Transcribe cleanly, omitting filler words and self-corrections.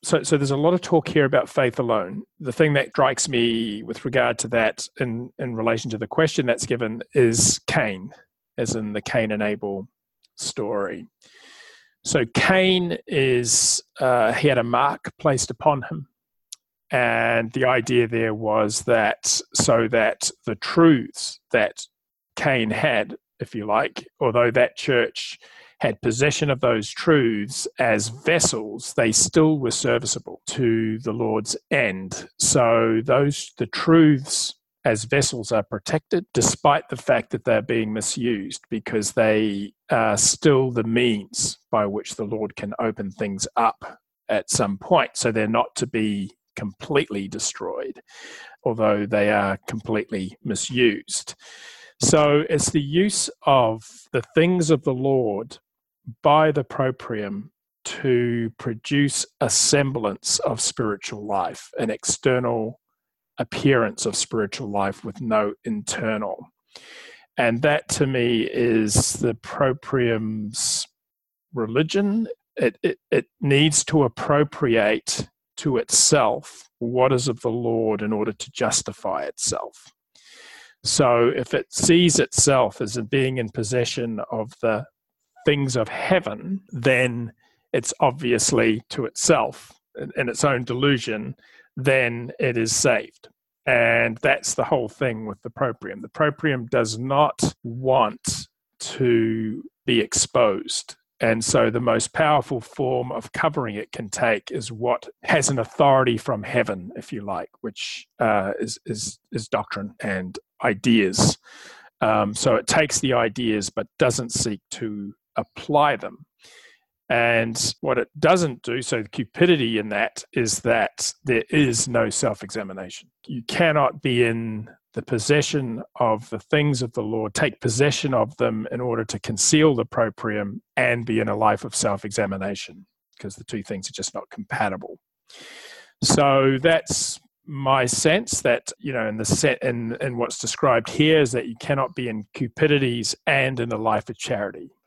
So there's a lot of talk here about faith alone. The thing that strikes me with regard to that in relation to the question that's given is Cain, as in the Cain and Abel story. So Cain he had a mark placed upon him. And the idea there was that so that the truths that Cain had, if you like, although that church had possession of those truths as vessels, they still were serviceable to the Lord's end. So the truths as vessels are protected, despite the fact that they're being misused, because they are still the means by which the Lord can open things up at some point. So they're not to be completely destroyed, although they are completely misused. So it's the use of the things of the Lord by the proprium to produce a semblance of spiritual life, an external appearance of spiritual life with no internal. And that to me is the proprium's religion. It needs to appropriate to itself what is of the Lord in order to justify itself. So if it sees itself as being in possession of the things of heaven, then it's obviously to itself, in its own delusion, then it is saved. And that's the whole thing with the proprium. The proprium does not want to be exposed. And so the most powerful form of covering it can take is what has an authority from heaven, if you like, which is doctrine and ideas. So it takes the ideas but doesn't seek to apply them. And what it doesn't do, so the cupidity in that is that there is no self-examination. You cannot be in the possession of the things of the Lord, take possession of them in order to conceal the proprium and be in a life of self-examination, because the two things are just not compatible. So that's my sense that, in what's described here is that you cannot be in cupidities and in a life of charity.